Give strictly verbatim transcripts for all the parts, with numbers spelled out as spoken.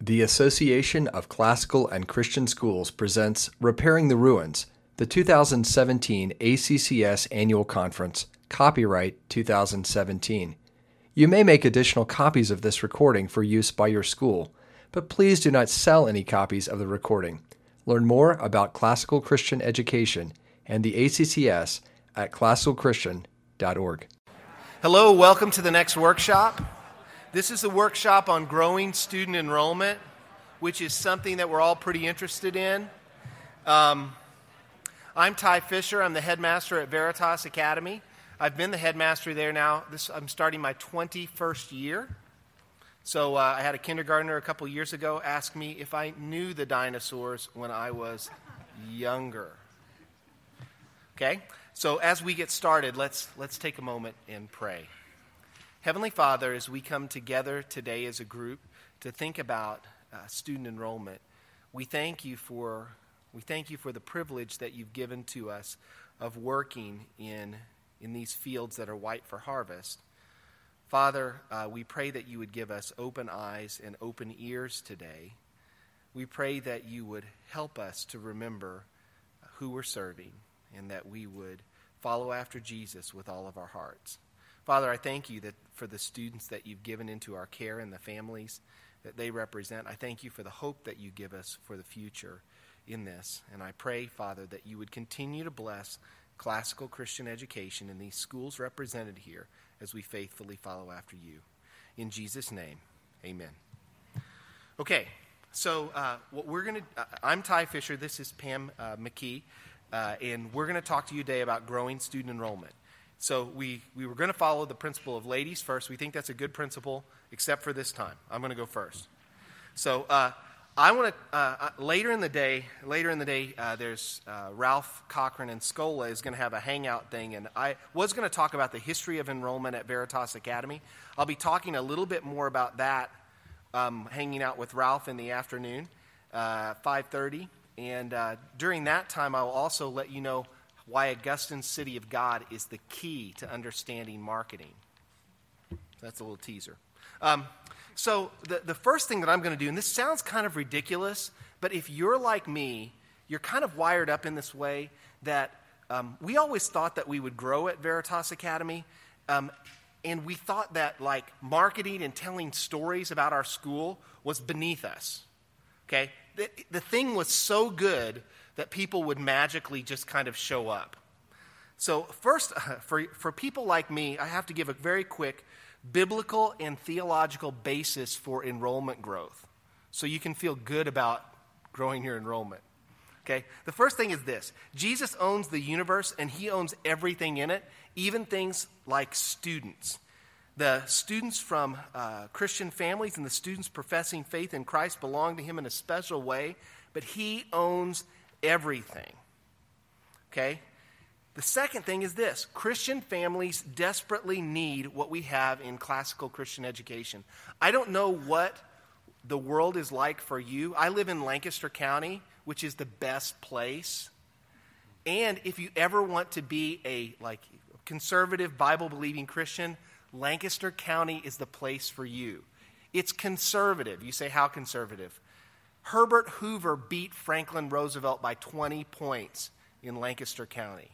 The Association of Classical and Christian Schools presents Repairing the Ruins, the two thousand seventeen A C C S Annual Conference, copyright two thousand seventeen. You may make additional copies of this recording for use by your school, but please do not sell any copies of the recording. Learn more about classical Christian education and the A C C S at classical christian dot org. Hello, welcome to the next workshop. This is a workshop on growing student enrollment, which is something that we're all pretty interested in. Um, I'm Ty Fisher. I'm the headmaster at Veritas Academy. I've been the headmaster there now. This, I'm starting my twenty-first year. So uh, I had a kindergartner a couple years ago ask me if I knew the dinosaurs when I was younger. Okay? So as we get started, let's let's take a moment and pray. Heavenly Father, as we come together today as a group to think about uh, student enrollment, we thank you for we thank you for the privilege that you've given to us of working in in these fields that are white for harvest. Father, uh, we pray that you would give us open eyes and open ears today. We pray that you would help us to remember who we're serving and that we would follow after Jesus with all of our hearts. Father, I thank you that for the students that you've given into our care and the families that they represent. I thank you for the hope that you give us for the future in this. And I pray, Father, that you would continue to bless classical Christian education in these schools represented here as we faithfully follow after you. In Jesus' name, amen. Okay, so uh, what we're going to, uh, I'm Ty Fisher, this is Pam uh, McKee, uh, and we're going to talk to you today about growing student enrollment. So we, we were going to follow the principle of ladies first. We think that's a good principle, except for this time. I'm going to go first. So uh, I want to, uh, later in the day, later in the day, uh, there's uh, Ralph Cochran and Scola is going to have a hangout thing, and I was going to talk about the history of enrollment at Veritas Academy. I'll be talking a little bit more about that, um, hanging out with Ralph in the afternoon, uh, five thirty, and uh, during that time, I will also let you know why Augustine City of God is the key to understanding marketing. That's a little teaser. Um, so the, the first thing that I'm going to do, and this sounds kind of ridiculous, but if you're like me, you're kind of wired up in this way that um, we always thought that we would grow at Veritas Academy, um, and we thought that like marketing and telling stories about our school was beneath us. Okay? The, the thing was so good that people would magically just kind of show up. So first, uh, for, for people like me, I have to give a very quick biblical and theological basis for enrollment growth so you can feel good about growing your enrollment. Okay? The first thing is this. Jesus owns the universe and he owns everything in it, even things like students. The students from uh, Christian families and the students professing faith in Christ belong to him in a special way, but he owns everything. Okay? The second thing is this. Christian families desperately need what we have in classical Christian education. I don't know what the world is like for you. I live in Lancaster County, which is the best place. And if you ever want to be a like conservative, Bible-believing Christian, Lancaster County is the place for you. It's conservative. You say, how conservative? Herbert Hoover beat Franklin Roosevelt by twenty points in Lancaster County.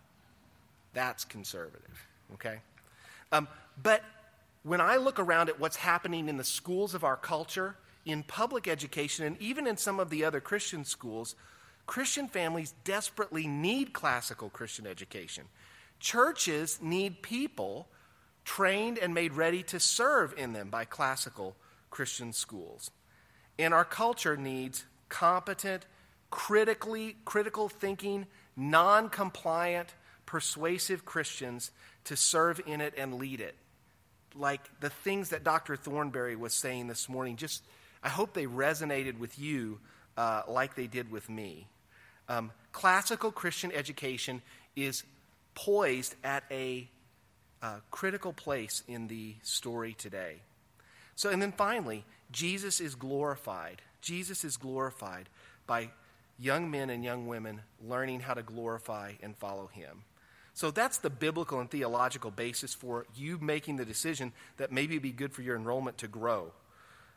That's conservative, okay? Um, but when I look around at what's happening in the schools of our culture, in public education, and even in some of the other Christian schools, Christian families desperately need classical Christian education. Churches need people trained and made ready to serve in them by classical Christian schools. And our culture needs competent, critically, critical thinking, non-compliant, persuasive Christians to serve in it and lead it. Like the things that Doctor Thornberry was saying this morning, just I hope they resonated with you uh, like they did with me. Um, classical Christian education is poised at a uh, critical place in the story today. So, and then finally, Jesus is glorified. Jesus is glorified by young men and young women learning how to glorify and follow him. So that's the biblical and theological basis for you making the decision that maybe it'd be good for your enrollment to grow.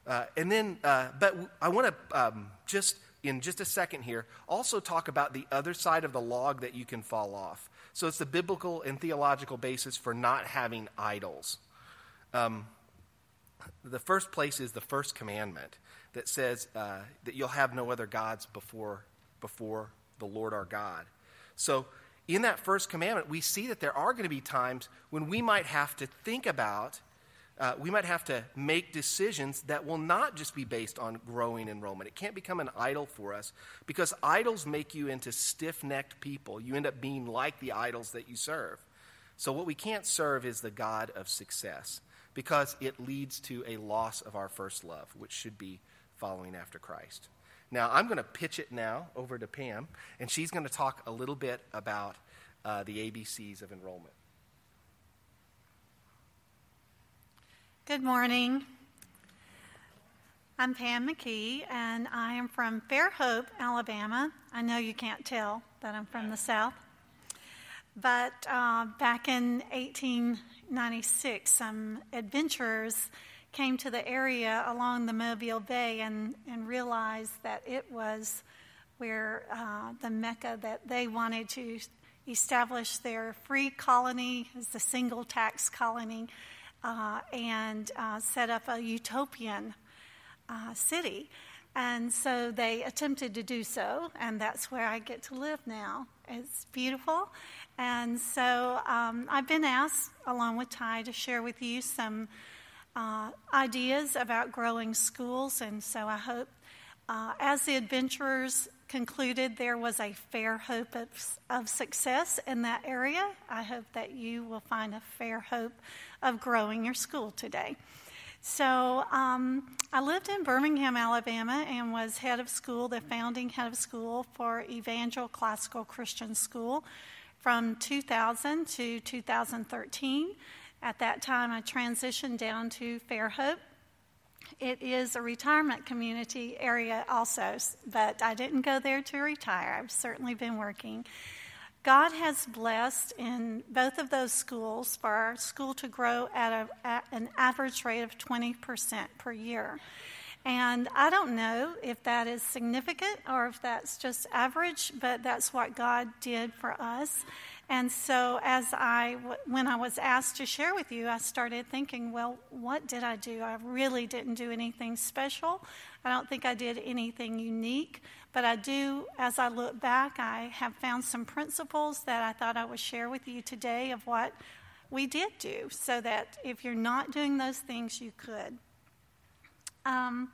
Uh, and then, uh, but I want to um, just, in just a second here, also talk about the other side of the log that you can fall off. So it's the biblical and theological basis for not having idols. Um, the first place is the first commandment that says uh, that you'll have no other gods before, before the Lord our God. So in that first commandment, we see that there are going to be times when we might have to think about Uh, we might have to make decisions that will not just be based on growing enrollment. It can't become an idol for us because idols make you into stiff-necked people. You end up being like the idols that you serve. So what we can't serve is the God of success because it leads to a loss of our first love, which should be following after Christ. Now, I'm going to pitch it now over to Pam, and she's going to talk a little bit about uh, the A B Cs of enrollment. Good morning. I'm Pam McKee, and I am from Fairhope, Alabama. I know you can't tell that I'm from the South. But uh, back in eighteen ninety-six, some adventurers came to the area along the Mobile Bay and, and realized that it was where uh, the Mecca that they wanted to establish their free colony, as the single tax colony, Uh, and uh, set up a utopian uh, city. And so they attempted to do so, and that's where I get to live now. It's beautiful. And so um, I've been asked, along with Ty, to share with you some uh, ideas about growing schools. And so I hope, uh, as the adventurers concluded there was a fair hope of, of success in that area, I hope that you will find a fair hope of growing your school today. So um, I lived in Birmingham, Alabama, and was head of school, the founding head of school for Evangel Classical Christian School from two thousand to two thousand thirteen. At that time, I transitioned down to Fairhope. It is a retirement community area also, but I didn't go there to retire. I've certainly been working. God has blessed in both of those schools for our school to grow at, a, at an average rate of twenty percent per year. And I don't know if that is significant or if that's just average, but that's what God did for us. And so as I, when I was asked to share with you, I started thinking, well, what did I do? I really didn't do anything special. I don't think I did anything unique. But I do, as I look back, I have found some principles that I thought I would share with you today of what we did do, so that if you're not doing those things, you could. Um,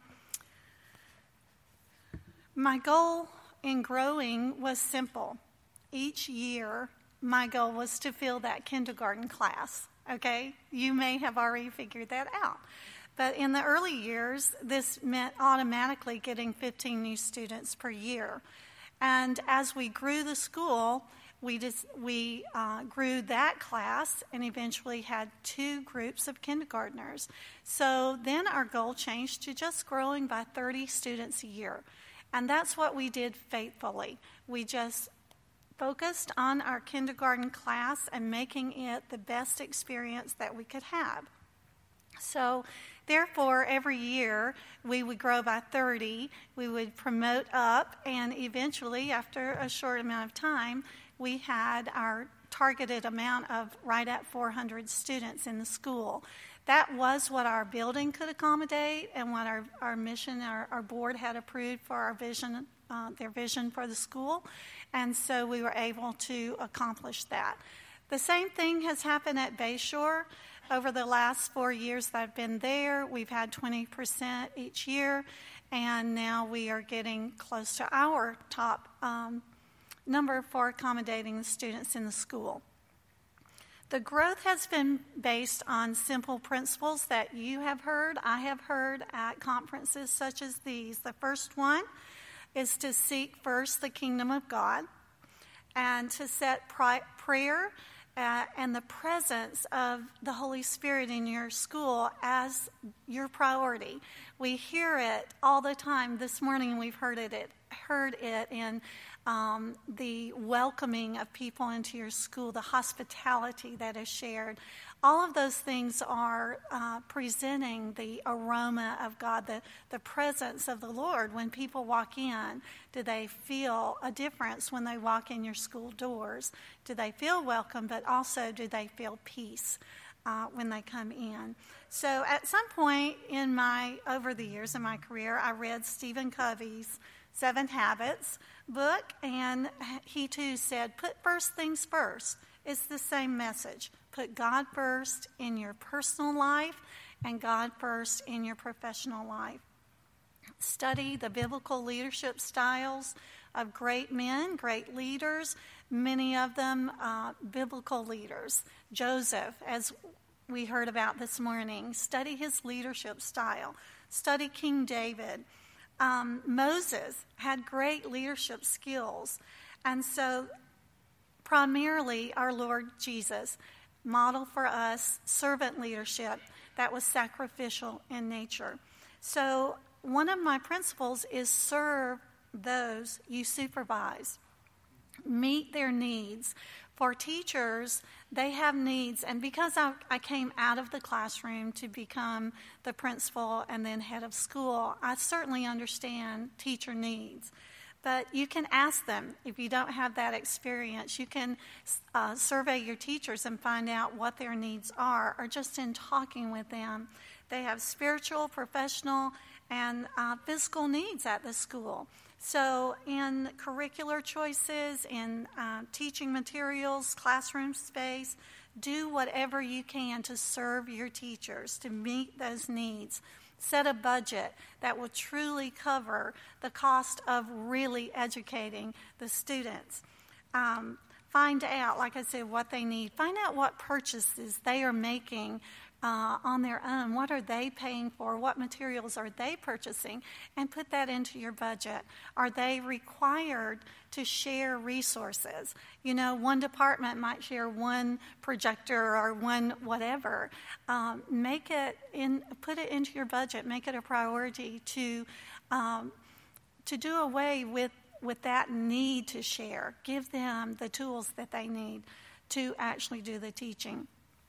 my goal in growing was simple. Each year, my goal was to fill that kindergarten class, okay? You may have already figured that out. But in the early years, this meant automatically getting fifteen new students per year. And as we grew the school, we just, we uh, grew that class and eventually had two groups of kindergartners. So then our goal changed to just growing by thirty students a year. And that's what we did faithfully. We just focused on our kindergarten class and making it the best experience that we could have. So therefore, every year we would grow by thirty, we would promote up, and eventually, after a short amount of time, we had our targeted amount of right at four hundred students in the school. That was what our building could accommodate and what our, our mission, our, our board had approved for our vision, uh, their vision for the school. And so we were able to accomplish that. The same thing has happened at Bayshore. Over the last four years that I've been there, we've had twenty percent each year, and now we are getting close to our top um, number for accommodating the students in the school. The growth has been based on simple principles that you have heard, I have heard at conferences such as these. The first one is to seek first the kingdom of God and to set pri- prayer Uh, and the presence of the Holy Spirit in your school as your priority. We hear it all the time. This morning we've heard it, it heard it in um, the welcoming of people into your school, the hospitality that is shared. All of those things are uh, presenting the aroma of God, the, the presence of the Lord. When people walk in, do they feel a difference when they walk in your school doors? Do they feel welcome, but also do they feel peace uh, when they come in? So at some point in my, over the years in my career, I read Stephen Covey's Seven Habits book, and he too said, put first things first. It's the same message. Put God first in your personal life and God first in your professional life. Study the biblical leadership styles of great men, great leaders, many of them uh, biblical leaders. Joseph, as we heard about this morning, study his leadership style. Study King David. Um, Moses had great leadership skills. And so primarily our Lord Jesus modeled for us servant leadership that was sacrificial in nature. So one of my principles is serve those you supervise. Meet their needs. For teachers, they have needs, and because I, I came out of the classroom to become the principal and then head of school, I certainly understand teacher needs. But you can ask them if you don't have that experience. You can uh, survey your teachers and find out what their needs are, or just in talking with them. They have spiritual, professional, and uh, physical needs at the school. So in curricular choices, in uh, teaching materials, classroom space, do whatever you can to serve your teachers, to meet those needs. Set a budget that will truly cover the cost of really educating the students. Um, find out, like I said, what they need. Find out what purchases they are making uh, on their own. What are they paying for? What materials are they purchasing? And put that into your budget. Are they required to share resources? You know, one department might share one projector or one whatever. Um, make it in, put it into your budget. Make it a priority to um, to do away with, with that need to share. Give them the tools that they need to actually do the teaching.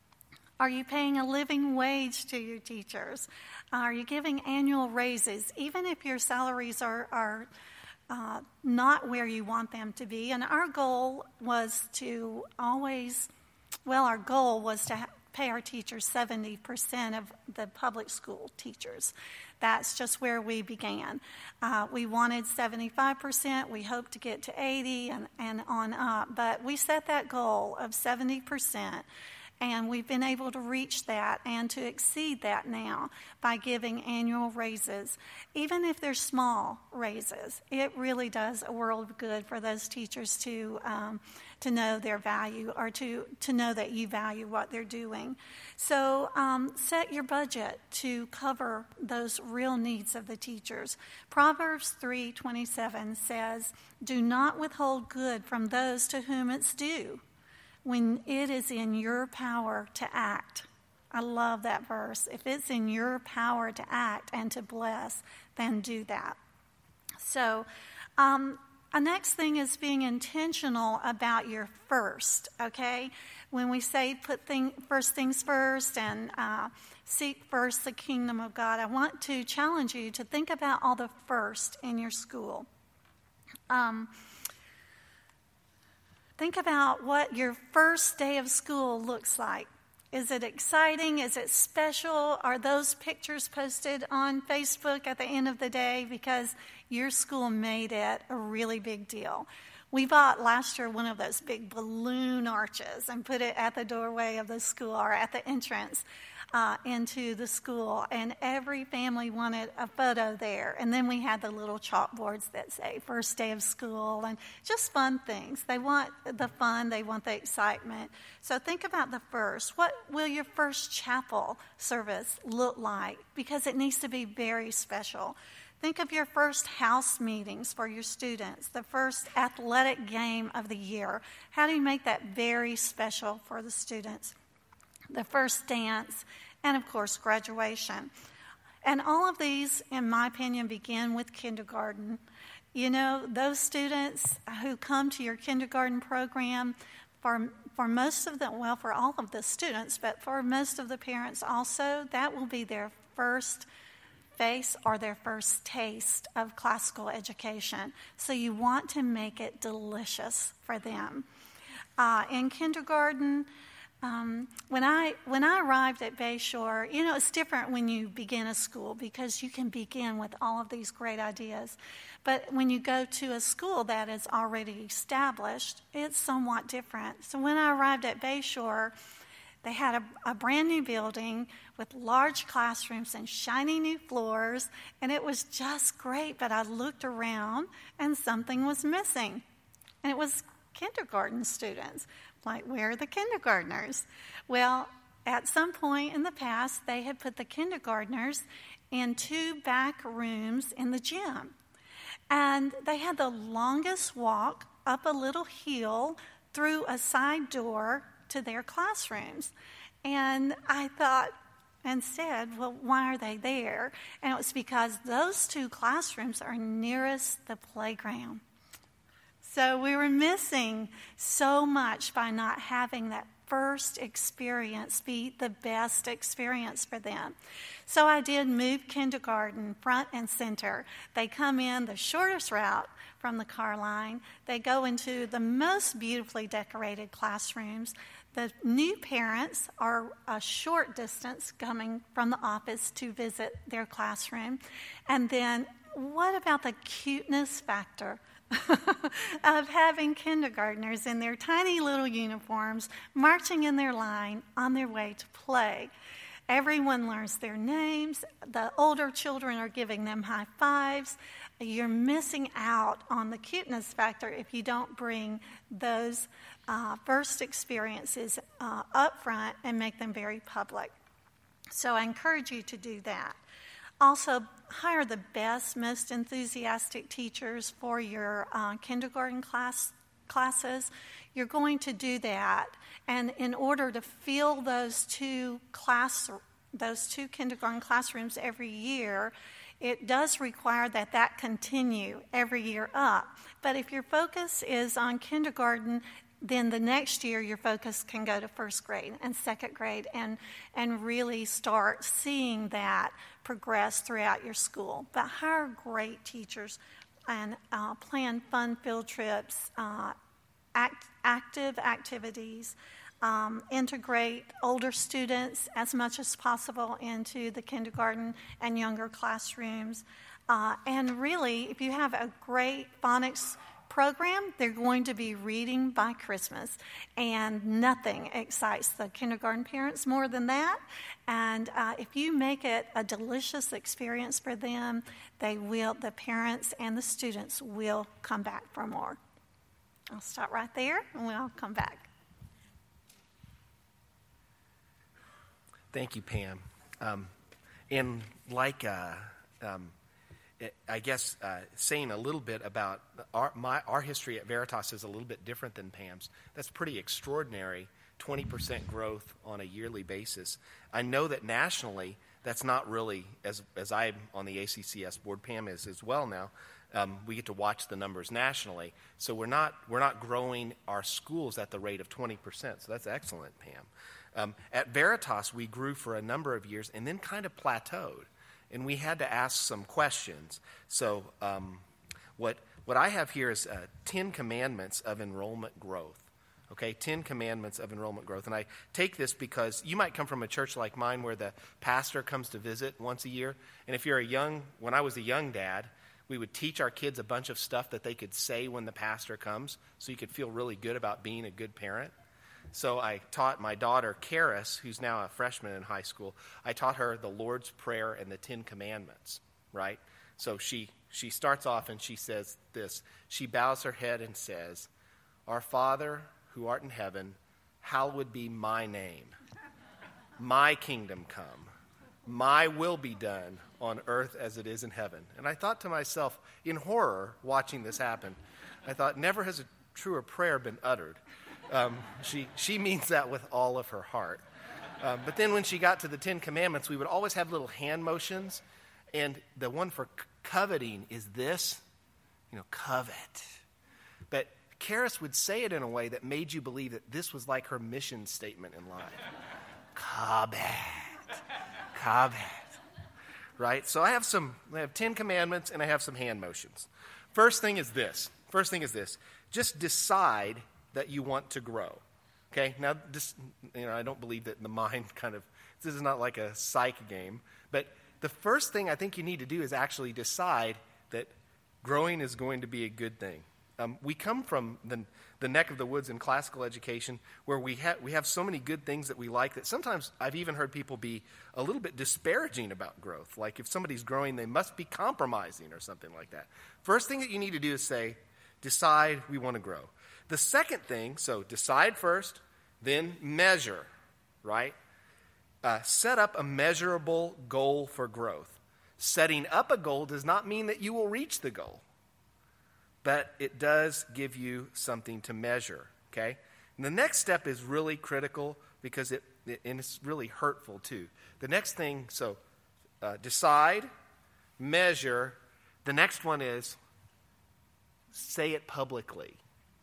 Are you paying a living wage to your teachers? Are you giving annual raises, even if your salaries are, are uh, not where you want them to be? And our goal was to always, well, our goal was to ha- pay our teachers seventy percent of the public school teachers. That's just where we began. Uh, we wanted seventy-five percent. We hoped to get to eighty and, and on up. But we set that goal of seventy percent. And we've been able to reach that and to exceed that now by giving annual raises. Even if they're small raises, it really does a world of good for those teachers to um, to know their value, or to, to know that you value what they're doing. So um, set your budget to cover those real needs of the teachers. Proverbs three twenty-seven says, "Do not withhold good from those to whom it's due, when it is in your power to act." I love that verse. If it's in your power to act and to bless, then do that. So, um, a next thing is being intentional about your first, okay? When we say put thing, first things first and uh, seek first the kingdom of God, I want to challenge you to think about all the first in your school. Um Think about what your first day of school looks like. Is it exciting? Is it special? Are those pictures posted on Facebook at the end of the day because your school made it a really big deal? We bought last year one of those big balloon arches and put it at the doorway of the school, or at the entrance uh, into the school, and every family wanted a photo there. And then we had the little chalkboards that say first day of school, and just fun things. They want the fun, they want the excitement. So think about the first. What will your first chapel service look like? Because it needs to be very special. Think of your first house meetings for your students, the first athletic game of the year. How do you make that very special for the students? The first dance, and of course, graduation. And all of these, in my opinion, begin with kindergarten. You know, those students who come to your kindergarten program, for for most of them, well, for all of the students, but for most of the parents also, that will be their first face or their first taste of classical education. So you want to make it delicious for them. Uh, in kindergarten, um, when I when I arrived at Bayshore, you know, it's different when you begin a school because you can begin with all of these great ideas. But when you go to a school that is already established, it's somewhat different. So when I arrived at Bayshore, they had a, a brand new building with large classrooms and shiny new floors, and it was just great. But I looked around, and something was missing, and it was kindergarten students. Like, where are the kindergartners? Well, at some point in the past, they had put the kindergartners in two back rooms in the gym. And they had the longest walk up a little hill through a side door to their classrooms. And I thought and said, well, why are they there? And it was because those two classrooms are nearest the playground. So we were missing so much by not having that first experience be the best experience for them. So I did move kindergarten front and center. They come in the shortest route from the car line. They go into the most beautifully decorated classrooms. The new parents are a short distance coming from the office to visit their classroom. And then what about the cuteness factor of having kindergartners in their tiny little uniforms marching in their line on their way to play? Everyone learns their names. The older children are giving them high fives. You're missing out on the cuteness factor if you don't bring those uh, first experiences uh, up front and make them very public. So I encourage you to do that. Also, hire the best, most enthusiastic teachers for your uh, kindergarten class classes. You're going to do that, and in order to fill those two class, those two kindergarten classrooms every year, it does require that that continue every year up. But if your focus is on kindergarten, then the next year your focus can go to first grade and second grade and, and really start seeing that progress throughout your school. But hire great teachers and uh, plan fun field trips, uh, act, active activities, um, integrate older students as much as possible into the kindergarten and younger classrooms. Uh, and really, if you have a great phonics program, they're going to be reading by Christmas, and nothing excites the kindergarten parents more than that. And uh, if you make it a delicious experience for them, they will, the parents and the students will come back for more. I'll stop right there, and we'll come back. Thank you, Pam. Um, and like, uh, um, I guess uh, saying a little bit about our, my, our history at Veritas is a little bit different than Pam's. That's pretty extraordinary, twenty percent growth on a yearly basis. I know that nationally, that's not really, as as I'm on the A C C S board, Pam is as well now, um, we get to watch the numbers nationally. So we're not we're not growing our schools at the rate of twenty percent. So that's excellent, Pam. Um, at Veritas, we grew for a number of years and then kind of plateaued. And we had to ask some questions. So um, what what I have here is uh, Ten Commandments of Enrollment Growth. Okay, Ten Commandments of Enrollment Growth. And I take this because you might come from a church like mine where the pastor comes to visit once a year. And if you're a young, when I was a young dad, we would teach our kids a bunch of stuff that they could say when the pastor comes so you could feel really good about being a good parent. So I taught my daughter, Karis, who's now a freshman in high school, I taught her the Lord's Prayer and the Ten Commandments, right? So she, she starts off and she says this. She bows her head and says, "Our Father who art in heaven, hallowed be my name. My kingdom come. My will be done on earth as it is in heaven." And I thought to myself, in horror, watching this happen, I thought, never has a truer prayer been uttered. Um, she she means that with all of her heart. Um, but then when she got to the Ten Commandments, we would always have little hand motions, and the one for c- coveting is this, you know, covet. But Karis would say it in a way that made you believe that this was like her mission statement in life. Covet. Covet. Right? So I have some, I have Ten Commandments and I have some hand motions. First thing is this. First thing is this. Just decide that you want to grow. Okay? Now, this, you know, I don't believe that the mind kind of, this is not like a psych game, but the first thing I think you need to do is actually decide that growing is going to be a good thing. Um, we come from the, the neck of the woods in classical education where we, ha- we have so many good things that we like that sometimes I've even heard people be a little bit disparaging about growth. Like if somebody's growing, they must be compromising or something like that. First thing that you need to do is say, decide we want to grow. The second thing, so decide first, then measure, right? Uh, set up a measurable goal for growth. Setting up a goal does not mean that you will reach the goal, but it does give you something to measure, okay? And the next step is really critical because it, it and it's really hurtful too. The next thing, so uh, decide, measure. The next one is say it publicly,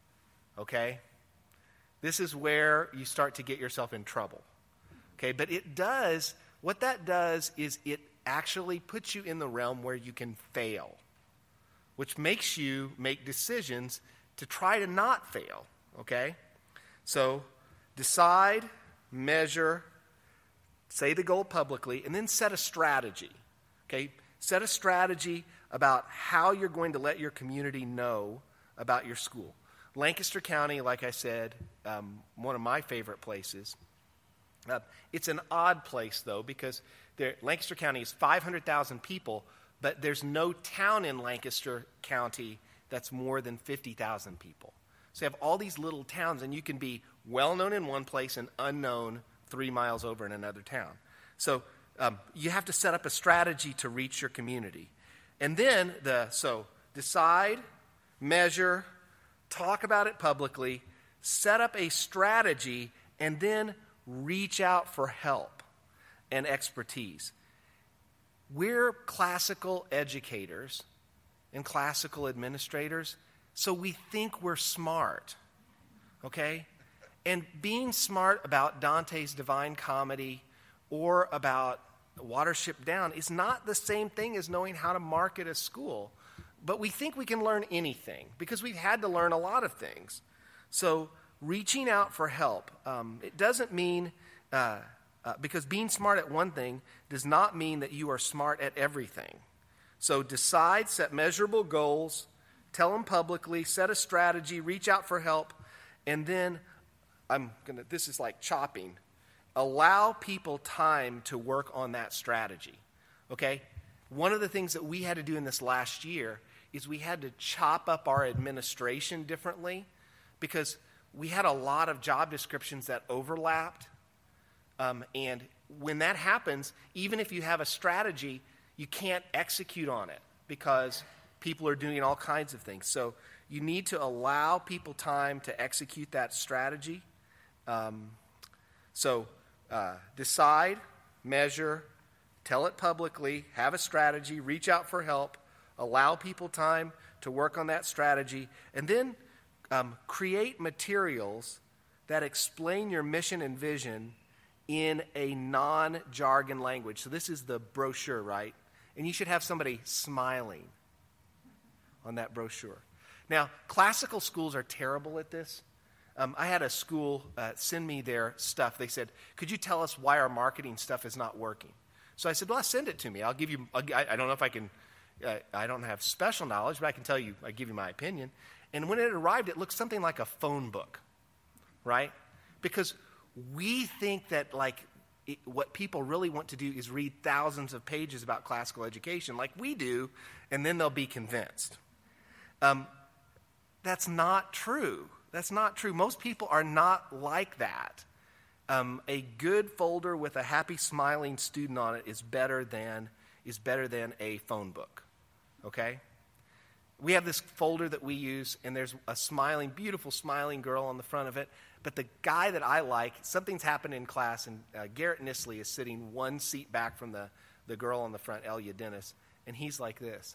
okay? This is where you start to get yourself in trouble, okay? But it does, what that does is it actually puts you in the realm where you can fail, which makes you make decisions to try to not fail, okay? So decide, measure, say the goal publicly, and then set a strategy, okay? Set a strategy about how you're going to let your community know about your school. Lancaster County, like I said, um, one of my favorite places. Uh, it's an odd place, though, because there, Lancaster County is five hundred thousand people, but there's no town in Lancaster County that's more than fifty thousand people. So you have all these little towns, and you can be well-known in one place and unknown three miles over in another town. So um, you have to set up a strategy to reach your community. And then, the so decide, measure, talk about it publicly, set up a strategy, and then reach out for help and expertise. We're classical educators and classical administrators, so we think we're smart, okay? And being smart about Dante's Divine Comedy or about Watership Down is not the same thing as knowing how to market a school. But we think we can learn anything because we've had to learn a lot of things. So reaching out for help, um, it doesn't mean, uh, uh, because being smart at one thing does not mean that you are smart at everything. So decide, set measurable goals, tell them publicly, set a strategy, reach out for help, and then I'm gonna, this is like chopping, allow people time to work on that strategy, okay? One of the things that we had to do in this last year is we had to chop up our administration differently because we had a lot of job descriptions that overlapped. Um, and when that happens, even if you have a strategy, you can't execute on it because people are doing all kinds of things. So you need to allow people time to execute that strategy. Um, so uh, decide, measure, tell it publicly, have a strategy, reach out for help, allow people time to work on that strategy, and then um, create materials that explain your mission and vision in a non-jargon language. So this is the brochure, right? And you should have somebody smiling on that brochure. Now, classical schools are terrible at this. Um, I had a school uh, send me their stuff. They said, could you tell us why our marketing stuff is not working? So I said, well, send it to me. I'll give you, I'll, I, I don't know if I can, uh, I don't have special knowledge, but I can tell you, I give you my opinion. And when it arrived, it looked something like a phone book, right? Because we think that like it, what people really want to do is read thousands of pages about classical education like we do, and then they'll be convinced. Um, that's not true. That's not true. Most people are not like that. Um, a good folder with a happy, smiling student on it is better than is better than a phone book. Okay? We have this folder that we use, and there's a smiling, beautiful, smiling girl on the front of it. But the guy that I like, something's happened in class, and uh, Garrett Nisley is sitting one seat back from the, the girl on the front, Elia Dennis, and he's like this.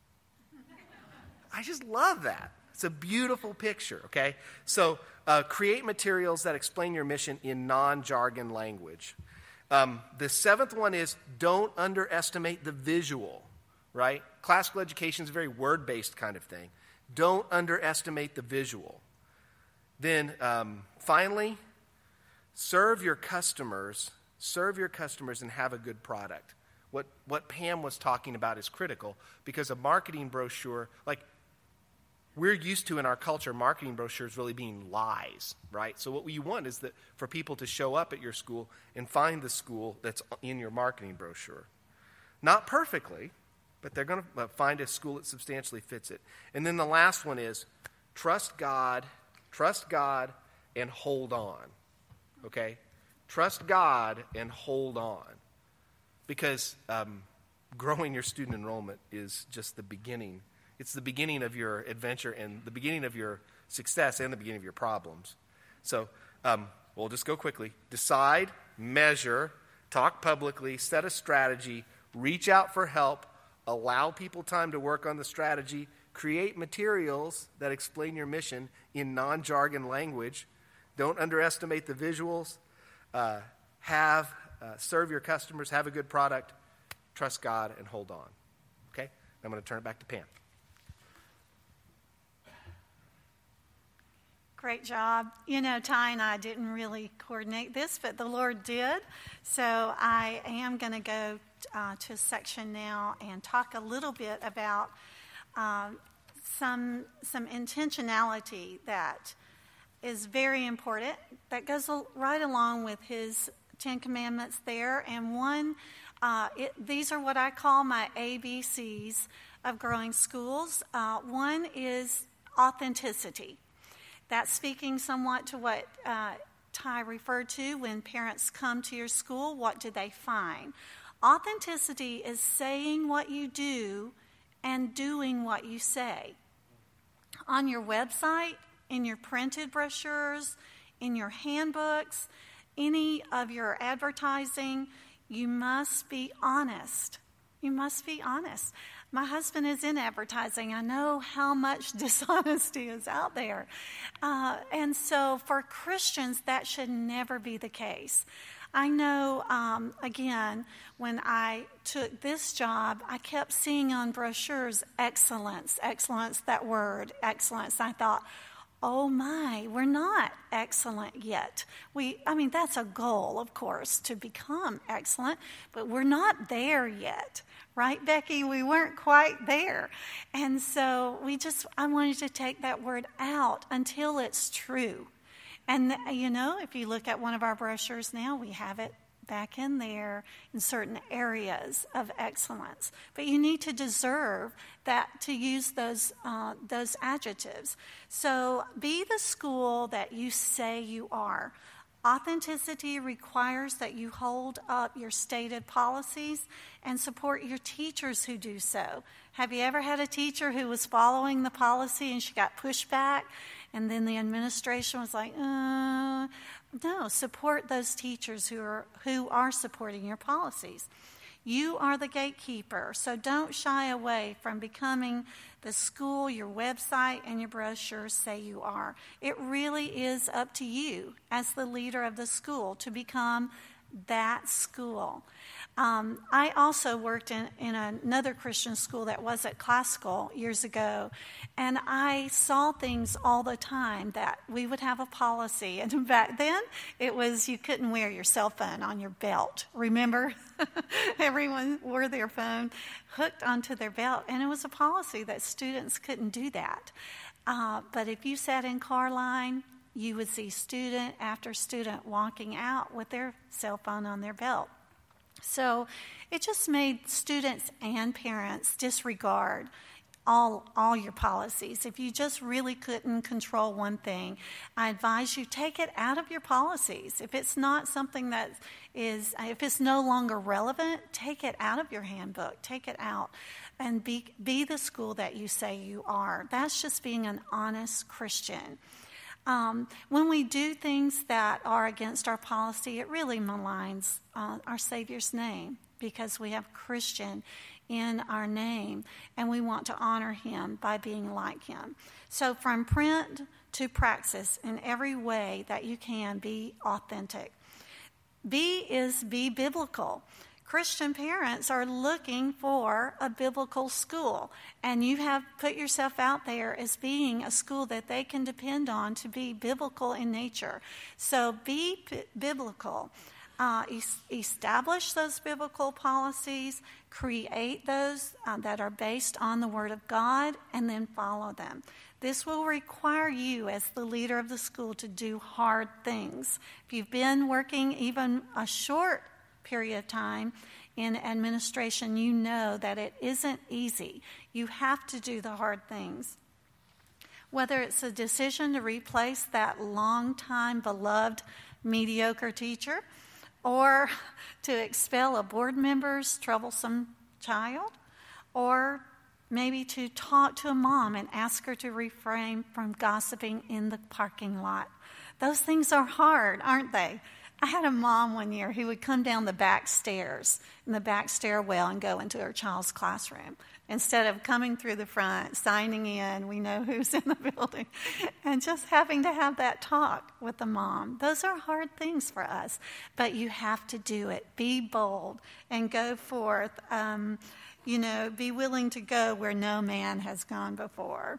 I just love that. It's a beautiful picture, okay? So uh, create materials that explain your mission in non-jargon language. Um, the seventh one is don't underestimate the visual, right? Classical education is a very word-based kind of thing. Don't underestimate the visual. Then um, finally, serve your customers, serve your customers and have a good product. What, what Pam was talking about is critical because a marketing brochure, like we're used to in our culture, marketing brochures really being lies, right? So what you want is that for people to show up at your school and find the school that's in your marketing brochure. Not perfectly, but they're going to find a school that substantially fits it. And then the last one is trust God, trust God, and hold on, okay? Trust God and hold on because um, growing your student enrollment is just the beginning. It's the beginning of your adventure and the beginning of your success and the beginning of your problems. So um, we'll just go quickly. Decide, measure, talk publicly, set a strategy, reach out for help, allow people time to work on the strategy, create materials that explain your mission in non-jargon language. Don't underestimate the visuals. Uh, have, uh, serve your customers, have a good product, trust God, and hold on. Okay? I'm going to turn it back to Pam. Great job. You know, Ty and I didn't really coordinate this, but the Lord did. So I am going to go uh, to a section now and talk a little bit about um, some some intentionality that is very important, that goes right along with his Ten Commandments there. And one, uh, it, these are what I call my A B Cs of growing schools. Uh, one is authenticity. That's speaking somewhat to what uh, Ty referred to when parents come to your school. What do they find? Authenticity is saying what you do and doing what you say. On your website, in your printed brochures, in your handbooks, any of your advertising, you must be honest. You must be honest. My husband is in advertising. I know how much dishonesty is out there. Uh, and so for Christians, that should never be the case. I know, um, again, when I took this job, I kept seeing on brochures, excellence, excellence, that word, excellence. I thought, oh my, we're not excellent yet. We, I mean, that's a goal, of course, to become excellent, but we're not there yet. Right, Becky? We weren't quite there. And so we just, I wanted to take that word out until it's true. And, you know, if you look at one of our brochures now, we have it back in there in certain areas of excellence. But you need to deserve that, to use those uh, those adjectives. So be the school that you say you are. Authenticity requires that you hold up your stated policies and support your teachers who do so. Have you ever had a teacher who was following the policy and she got pushed back, and then the administration was like, uh, no, support those teachers who are who are supporting your policies. You are the gatekeeper, so don't shy away from becoming the school your website and your brochures say you are. It really is up to you as the leader of the school to become that school. Um, I also worked in, in another Christian school that wasn't classical years ago, and I saw things all the time that we would have a policy. And back then, it was you couldn't wear your cell phone on your belt. Remember? Everyone wore their phone hooked onto their belt, and it was a policy that students couldn't do that. Uh, but if you sat in car line, you would see student after student walking out with their cell phone on their belt. So it just made students and parents disregard all all your policies. If you just really couldn't control one thing, I advise you take it out of your policies. If it's not something that is, if it's no longer relevant, take it out of your handbook. Take it out and be be the school that you say you are. That's just being an honest Christian. Um, when we do things that are against our policy, it really maligns uh, our Savior's name. because we have Christian in our name, and we want to honor him by being like him. So from print to praxis, in every way that you can, be authentic. B is be biblical. Christian parents are looking for a biblical school, and you have put yourself out there as being a school that they can depend on to be biblical in nature. So be b- biblical. Uh, es- establish those biblical policies, create those uh, that are based on the Word of God, and then follow them. This will require you as the leader of the school to do hard things. If you've been working even a short period of time in administration, you know that it isn't easy. You have to do the hard things. Whether it's a decision to replace that long-time beloved mediocre teacher, or to expel a board member's troublesome child, or maybe to talk to a mom and ask her to refrain from gossiping in the parking lot. Those things are hard, aren't they? I had a mom one year who would come down the back stairs, in the back stairwell, and go into her child's classroom. Instead of coming through the front, signing in, we know who's in the building, and just having to have that talk with the mom. Those are hard things for us, but you have to do it. Be bold and go forth. Um, you know, be willing to go where no man has gone before.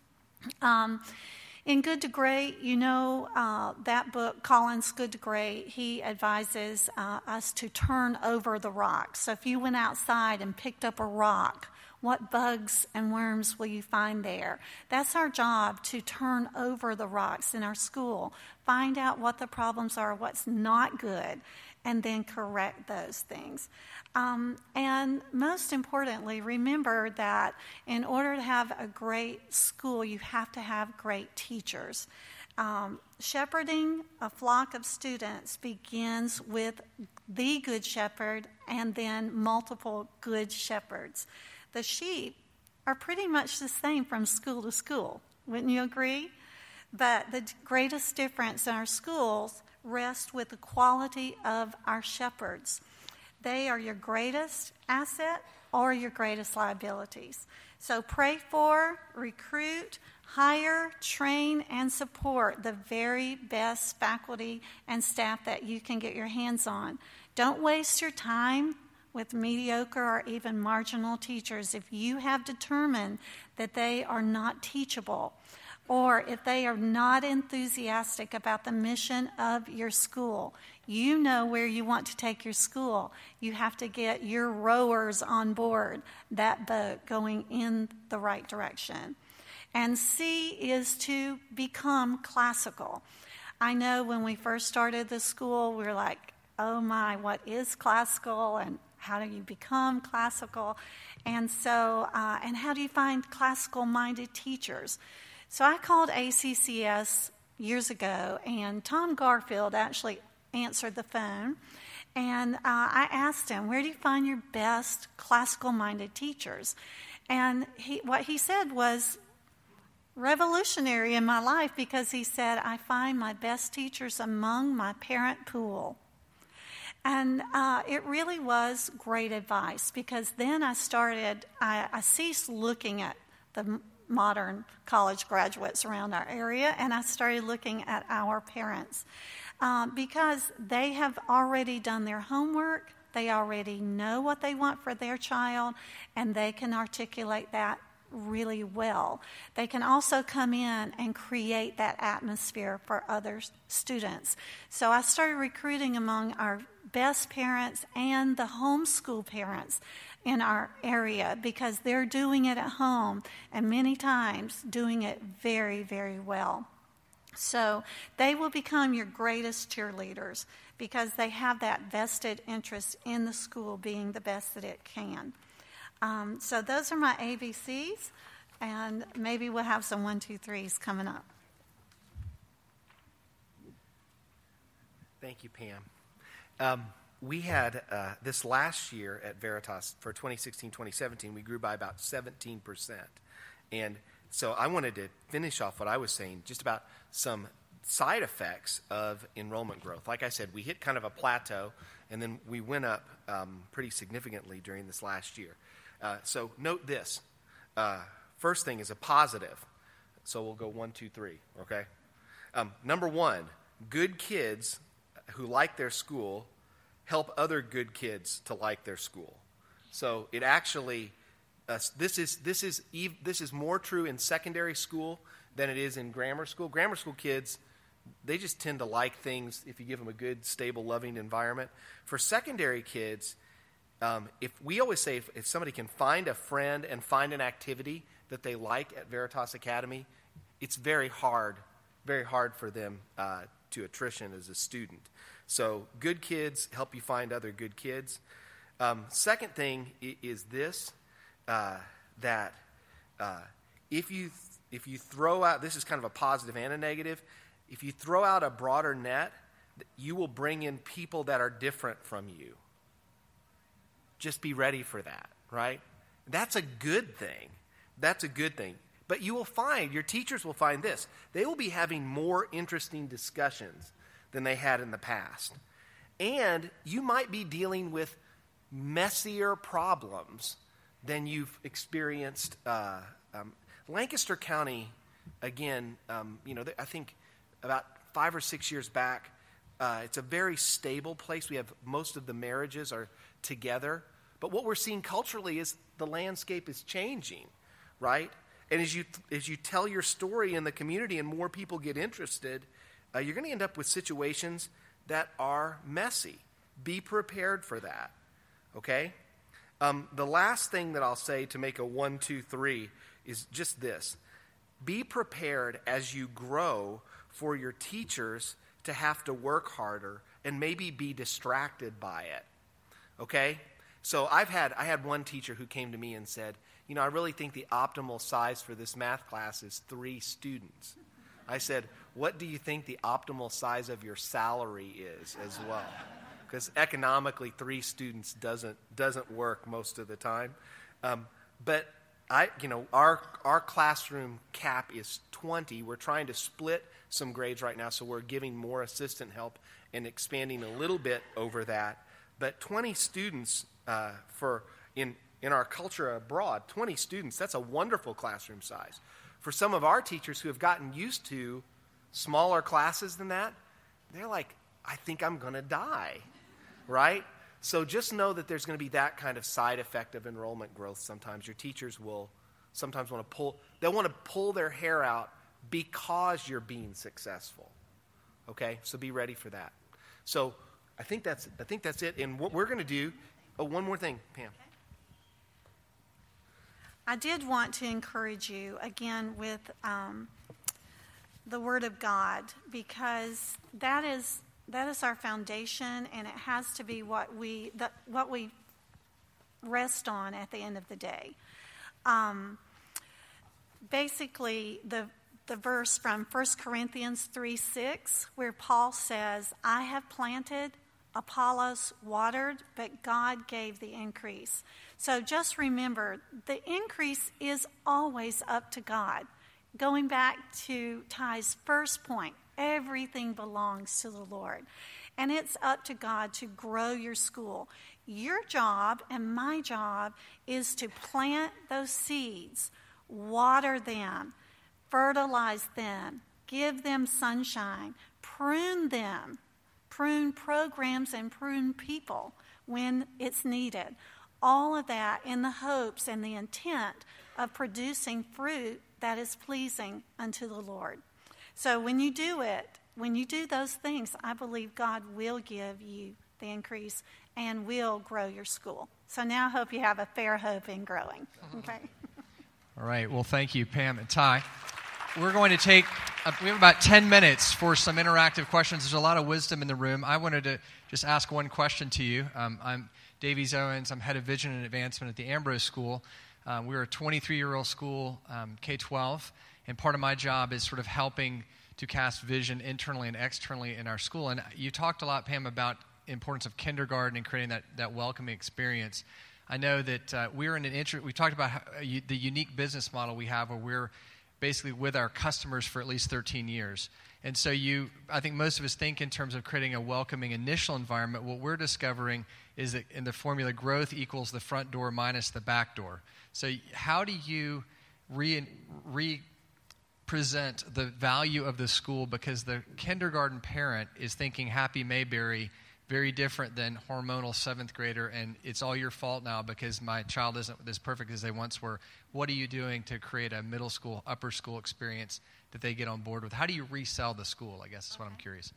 Um, In Good to Great, you know, uh, that book, Collins Good to Great, he advises uh, us to turn over the rocks. So if you went outside and picked up a rock, what bugs and worms will you find there? That's our job, to turn over the rocks in our school, find out what the problems are, what's not good, and then correct those things. Um, and most importantly, remember that in order to have a great school, you have to have great teachers. Um, shepherding a flock of students begins with the good shepherd and then multiple good shepherds. The sheep are pretty much the same from school to school, wouldn't you agree? But the greatest difference in our schools rests with the quality of our shepherds. They are your greatest asset or your greatest liabilities. So pray for, recruit, hire, train, and support the very best faculty and staff that you can get your hands on. Don't waste your time with mediocre or even marginal teachers if you have determined that they are not teachable, or if they are not enthusiastic about the mission of your school. You know where you want to take your school. You have to get your rowers on board that boat going in the right direction. And C is to become classical. I know when we first started the school, we were like, oh my, what is classical, and how do you become classical? And so, uh, and how do you find classical-minded teachers? So I called A C C S years ago, and Tom Garfield actually answered the phone. And uh, I asked him, where do you find your best classical-minded teachers? And he, what he said was revolutionary in my life, because he said, I find my best teachers among my parent pool. And uh, it really was great advice, because then I started, I, I ceased looking at the modern college graduates around our area, and I started looking at our parents uh, because they have already done their homework, they already know what they want for their child, and they can articulate that really well. They can also come in and create that atmosphere for other students. So I started recruiting among our best parents and the homeschool parents in our area, because they're doing it at home and many times doing it very, very well. So they will become your greatest cheerleaders because they have that vested interest in the school being the best that it can. Um, so those are my A B Cs, and maybe we'll have some one, two, threes coming up. Thank you, Pam. Um, we had uh, this last year at Veritas for twenty sixteen twenty seventeen, we grew by about seventeen percent. And so I wanted to finish off what I was saying, just about some side effects of enrollment growth. Like I said, we hit kind of a plateau, and then we went up um, pretty significantly during this last year. Uh, so note this. Uh, first thing is a positive. So we'll go one, two, three, okay? Um, number one, good kids who like their school help other good kids to like their school. So it actually, uh, this is this is ev- this is more true in secondary school than it is in grammar school. Grammar school kids, they just tend to like things if you give them a good, stable, loving environment. For secondary kids, um, if we always say if, if somebody can find a friend and find an activity that they like at Veritas Academy, it's very hard, very hard for them uh, to attrition as a student. So good kids help you find other good kids. Um, second thing is this, uh, that uh, if you if you throw out, this is kind of a positive and a negative, if you throw out a broader net, you will bring in people that are different from you. Just be ready for that, right? That's a good thing. That's a good thing. But you will find, your teachers will find this, they will be having more interesting discussions than they had in the past. And you might be dealing with messier problems than you've experienced. Uh, um, Lancaster County, again, um, you know, I think about five or six years back, uh, it's a very stable place. We have most of the marriages are together. But what we're seeing culturally is the landscape is changing, right? And as you as you tell your story in the community and more people get interested, uh, you're going to end up with situations that are messy. Be prepared for that, okay? Um, the last thing that I'll say to make a one, two, three is just this. Be prepared as you grow for your teachers to have to work harder and maybe be distracted by it, okay? So I've had I had one teacher who came to me and said, you know, I really think the optimal size for this math class is three students. I said, what do you think the optimal size of your salary is as well? Because economically, three students doesn't doesn't work most of the time. Um, but I, you know, our our classroom cap is twenty. We're trying to split some grades right now, so we're giving more assistant help and expanding a little bit over that. But twenty students uh, for in in our culture abroad, twenty students, that's a wonderful classroom size. For some of our teachers who have gotten used to smaller classes than that, they're like, I think I'm going to die, right? So just know that there's going to be that kind of side effect of enrollment growth sometimes. Your teachers will sometimes want to pull, they'll want to pull their hair out because you're being successful, okay? So be ready for that. So I think that's, I think that's it. And what we're going to do, oh, one more thing, Pam. I did want to encourage you again with um, the Word of God, because that is that is our foundation, and it has to be what we the, what we rest on at the end of the day. Um, basically, the the verse from First Corinthians three six, where Paul says, "I have planted, Apollos watered, but God gave the increase." So just remember, the increase is always up to God. Going back to Ty's first point, everything belongs to the Lord. And it's up to God to grow your school. Your job and my job is to plant those seeds, water them, fertilize them, give them sunshine, prune them, prune programs and prune people when it's needed. All of that in the hopes and the intent of producing fruit that is pleasing unto the Lord. So when you do it, when you do those things, I believe God will give you the increase and will grow your school. So now I hope you have a fair hope in growing. Okay. All right. Well, thank you, Pam and Ty. We're going to take, uh, we have about ten minutes for some interactive questions. There's a lot of wisdom in the room. I wanted to just ask one question to you. Um, I'm Davies Owens. I'm head of vision and advancement at the Ambrose School. Um, we're a twenty-three-year-old school, um, K twelve, and part of my job is sort of helping to cast vision internally and externally in our school. And you talked a lot, Pam, about the importance of kindergarten and creating that, that welcoming experience. I know that uh, we're in an interest, we talked about how, uh, you, the unique business model we have where we're basically with our customers for at least thirteen years. And so you, I think most of us think in terms of creating a welcoming initial environment. What we're discovering is that in the formula, growth equals the front door minus the back door. So how do you re, re present the value of the school, because the kindergarten parent is thinking Happy Mayberry very different than hormonal seventh grader, and it's all your fault now because my child isn't as perfect as they once were. What are you doing to create a middle school, upper school experience that they get on board with? How do you resell the school, I guess is what I'm curious.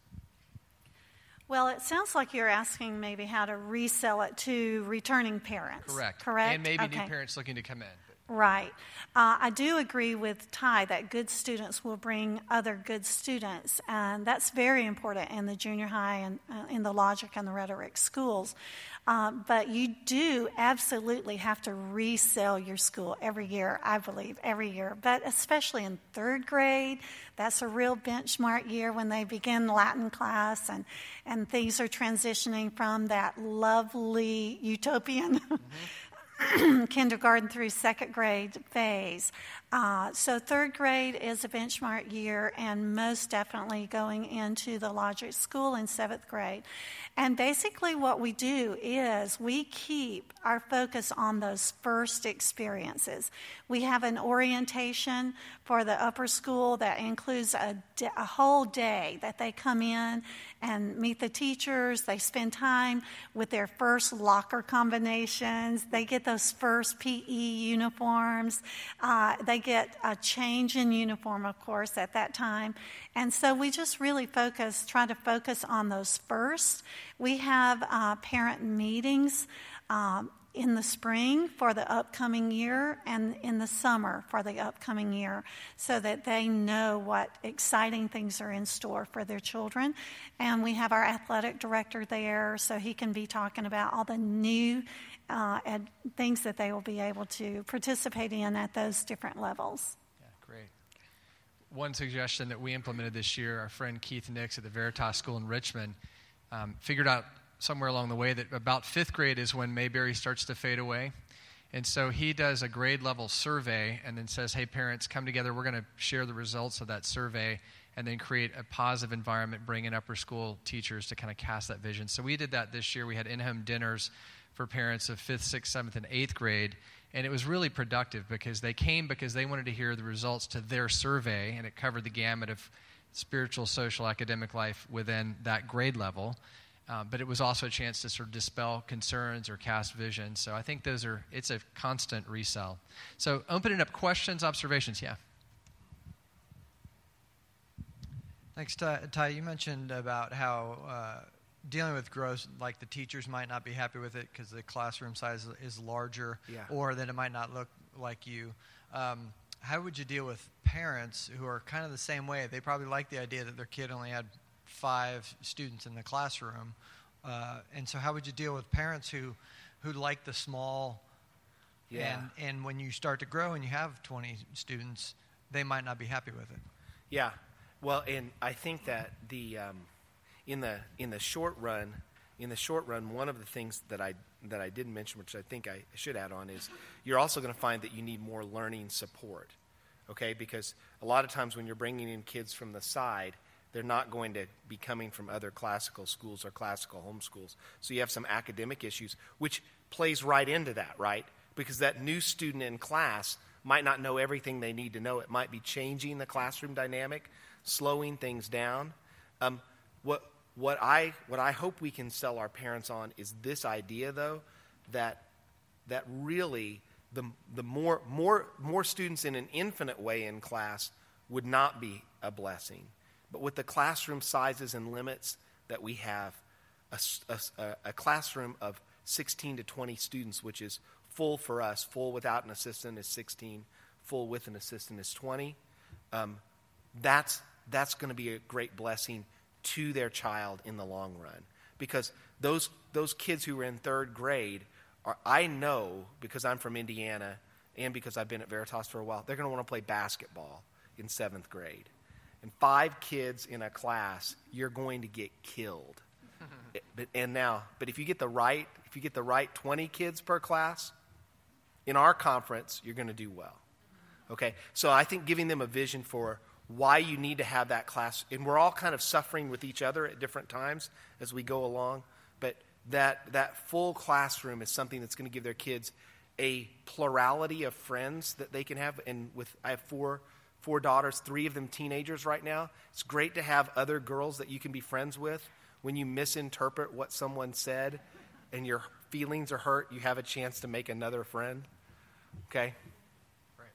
Well, it sounds like you're asking maybe how to resell it to returning parents. Correct. Correct? And maybe okay. new parents looking to come in. Right. Uh, I do agree with Ty that good students will bring other good students, and that's very important in the junior high and uh, in the logic and the rhetoric schools. Uh, but you do absolutely have to resell your school every year, I believe, every year. But especially in third grade, that's a real benchmark year when they begin Latin class and, and things are transitioning from that lovely utopian mm-hmm. kindergarten through second grade phase. Uh, so third grade is a benchmark year, and most definitely going into the logic school in seventh grade. And basically what we do is we keep our focus on those first experiences. We have an orientation for the upper school that includes a, de- a whole day that they come in and meet the teachers. They spend time with their first locker combinations. They get those first P E uniforms. Uh, they get a change in uniform, of course, at that time. And so we just really focus, try to focus on those first. We have uh, parent meetings um, in the spring for the upcoming year and in the summer for the upcoming year so that they know what exciting things are in store for their children. And we have our athletic director there so he can be talking about all the new uh, and things that they will be able to participate in at those different levels. Yeah, great. One suggestion that we implemented this year, our friend Keith Nix at the Veritas School in Richmond um, figured out somewhere along the way that about fifth grade is when Mayberry starts to fade away. And so he does a grade level survey and then says, hey, parents, come together. We're going to share the results of that survey and then create a positive environment, bring in upper school teachers to kind of cast that vision. So we did that this year. We had in-home dinners for parents of fifth, sixth, seventh, and eighth grade. And it was really productive because they came because they wanted to hear the results to their survey, and it covered the gamut of spiritual, social, academic life within that grade level. Uh, but it was also a chance to sort of dispel concerns or cast vision. So I think those are, it's a constant resell. So opening up questions, observations, yeah. Thanks, Ty. Ty, you mentioned about how uh, dealing with growth, like the teachers might not be happy with it because the classroom size is larger, yeah. or that it might not look like you. Um, how would you deal with parents who are kind of the same way? They probably like the idea that their kid only had five students in the classroom. Uh, and so how would you deal with parents who, who like the small, yeah. and, and when you start to grow and you have twenty students, they might not be happy with it? Yeah. Well, and I think that the um, in the in the short run, in the short run, one of the things that I that I didn't mention, which I think I should add on, is you're also going to find that you need more learning support. Okay, because a lot of times when you're bringing in kids from the side, they're not going to be coming from other classical schools or classical homeschools. So you have some academic issues, which plays right into that, right? Because that new student in class might not know everything they need to know. It might be changing the classroom dynamic, slowing things down. Um, what what I what I hope we can sell our parents on is this idea, though, that that really the the more more more students in an infinite way in class would not be a blessing. But with the classroom sizes and limits that we have, a, a, a classroom of sixteen to twenty students, which is full for us, full without an assistant is sixteen, full with an assistant is twenty, um, that's, that's going to be a great blessing to their child in the long run. Because those, those kids who are in third grade, are, I know, because I'm from Indiana and because I've been at Veritas for a while, they're going to want to play basketball in seventh grade. And five kids in a class, you're going to get killed. it, but, and now, but if you get the right, if you get the right twenty kids per class, in our conference, you're going to do well. Okay, so I think giving them a vision for why you need to have that class. And we're all kind of suffering with each other at different times as we go along. But that that full classroom is something that's going to give their kids a plurality of friends that they can have. And with I have four four daughters, three of them teenagers right now. It's great to have other girls that you can be friends with. When you misinterpret what someone said and your feelings are hurt, you have a chance to make another friend. Okay? Right.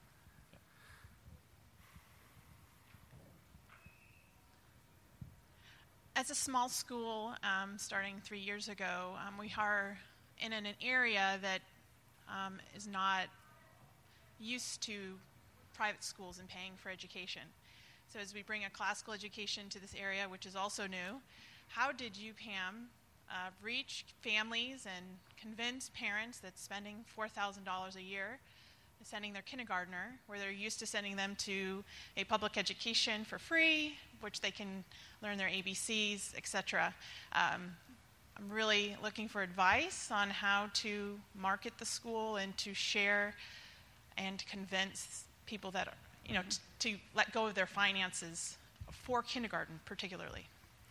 As a small school, um, starting three years ago, um, we are in an area that um, is not used to private schools and paying for education. So as we bring a classical education to this area, which is also new, how did you, Pam, uh, reach families and convince parents that spending four thousand dollars a year sending their kindergartner, where they're used to sending them to a public education for free, which they can learn their A B Cs, et cetera. Um, I'm really looking for advice on how to market the school and to share and convince people that, are, you know, t- to let go of their finances for kindergarten particularly.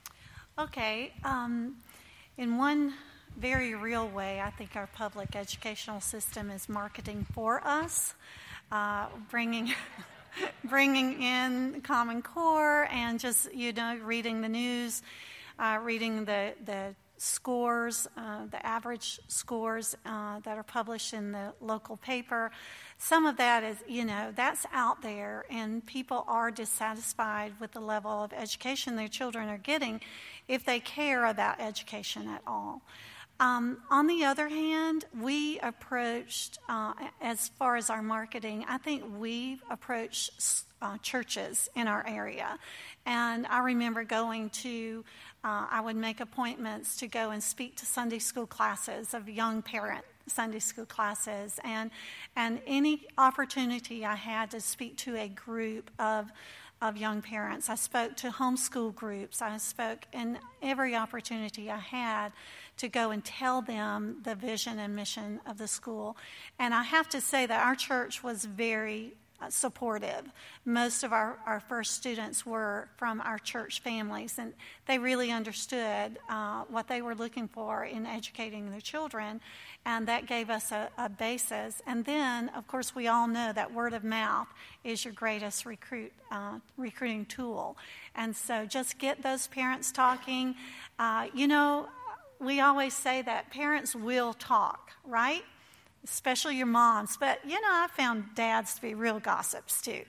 Okay. Um, in one very real way, I think our public educational system is marketing for us, uh, bringing bringing in Common Core and just, you know, reading the news, uh, reading the, the scores, uh, the average scores uh, that are published in the local paper. Some of that is, you know, that's out there, and people are dissatisfied with the level of education their children are getting if they care about education at all. Um, on the other hand, we approached, uh, as far as our marketing, I think we approached uh, churches in our area. And I remember going to, uh, I would make appointments to go and speak to Sunday school classes of young parent Sunday school classes. And, and any opportunity I had to speak to a group of of young parents. I spoke to homeschool groups. I spoke in every opportunity I had to go and tell them the vision and mission of the school. And I have to say that our church was very uh, supportive. Most of our, our first students were from our church families, and they really understood uh, what they were looking for in educating their children, and that gave us a, a basis. And then, of course, we all know that word of mouth is your greatest recruit uh, recruiting tool. And so just get those parents talking. Uh, you know, we always say that parents will talk, right? Especially your moms. But, you know, I found dads to be real gossips, too.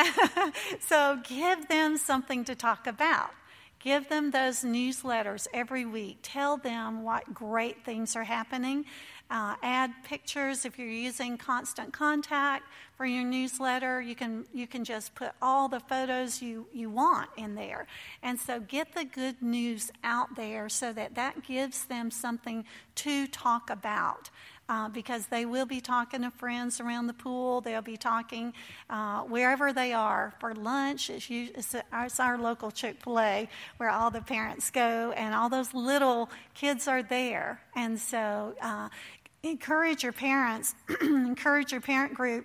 So give them something to talk about. Give them those newsletters every week. Tell them what great things are happening. Uh, add pictures. If you're using Constant Contact for your newsletter, you can you can just put all the photos you, you want in there. And so get the good news out there so that that gives them something to talk about. Uh, because they will be talking to friends around the pool. They'll be talking uh, wherever they are for lunch. It's, it's, it's our local Chick-fil-A where all the parents go, and all those little kids are there. And so uh, encourage your parents, encourage your parent group,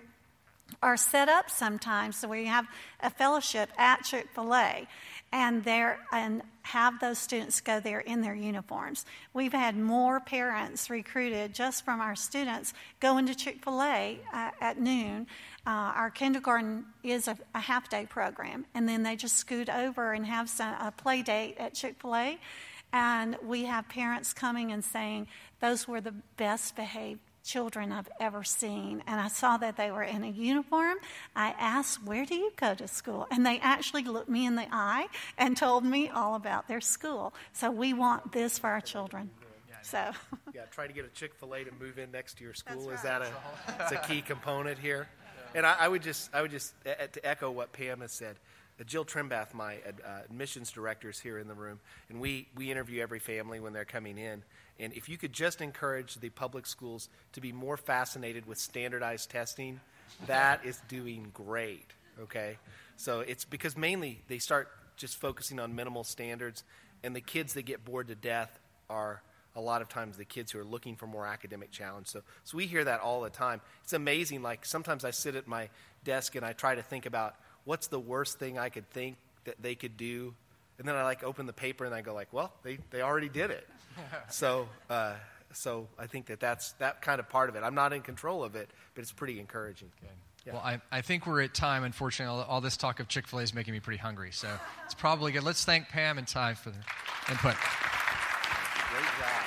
or set up sometimes so we have a fellowship at Chick-fil-A. And there, and have those students go there in their uniforms. We've had more parents recruited just from our students going to Chick-fil-A uh, at noon. Uh, our kindergarten is a, a half-day program, and then they just scoot over and have some, a play date at Chick-fil-A. And we have parents coming and saying, those were the best behaved children I've ever seen. And I saw that they were in a uniform. I asked, where do you go to school? And they actually looked me in the eye and told me all about their school. So we want this for our children. So yeah, try to get a Chick-fil-A to move in next to your school. That's Is right. that a, is a key component here? And I, I would just, I would just uh, to echo what Pam has said. Uh, Jill Trimbath, my uh, admissions director, is here in the room, and we, we interview every family when they're coming in. And if you could just encourage the public schools to be more fascinated with standardized testing, that is doing great, okay? So it's because mainly they start just focusing on minimal standards, and the kids that get bored to death are a lot of times the kids who are looking for more academic challenge. So, so we hear that all the time. It's amazing. Like sometimes I sit at my desk and I try to think about what's the worst thing I could think that they could do? And then I like open the paper and I go like, well, they, they already did it. so uh, so I think that that's that kind of part of it. I'm not in control of it, but it's pretty encouraging. Good. Yeah. Well, I, I think we're at time. Unfortunately, all, all this talk of Chick-fil-A is making me pretty hungry. So it's probably good. Let's thank Pam and Ty for their input. Great job.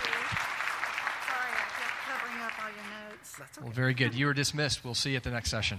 Sorry, I kept covering up all your notes. That's okay. Well, very good. You are dismissed. We'll see you at the next session.